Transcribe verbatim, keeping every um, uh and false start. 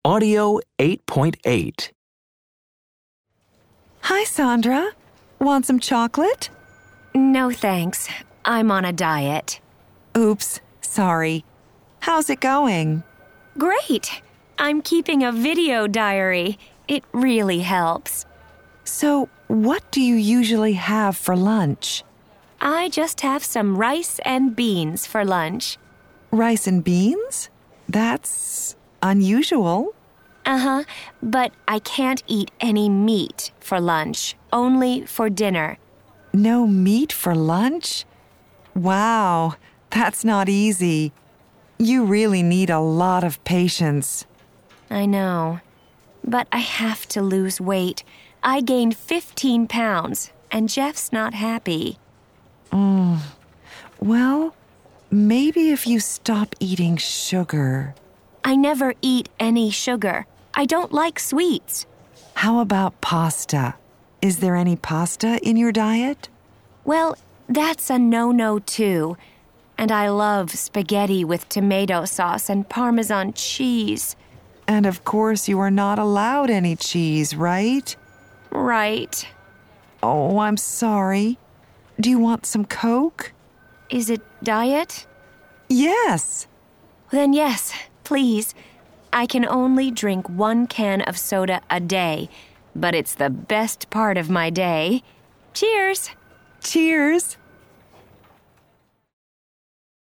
Audio eight point eight. Hi, Sandra. Want some chocolate? No, thanks. I'm on a diet. Oops, sorry. How's it going? Great! I'm keeping a video diary. It really helps. So, what do you usually have for lunch? I just have some rice and beans for lunch. Rice and beans? That's unusual. Uh-huh, but I can't eat any meat for lunch, only for dinner. No meat for lunch? Wow, that's not easy. You really need a lot of patience. I know, but I have to lose weight. I gained fifteen pounds, and Jeff's not happy. Mm. Well, maybe if you stop eating sugar. I never eat any sugar. I don't like sweets. How about pasta? Is there any pasta in your diet? Well, that's a no-no too. And I love spaghetti with tomato sauce and Parmesan cheese. And of course you are not allowed any cheese, right? Right. Oh, I'm sorry. Do you want some Coke? Is it diet? Yes. Then yes, please. I can only drink one can of soda a day, but it's the best part of my day. Cheers! Cheers!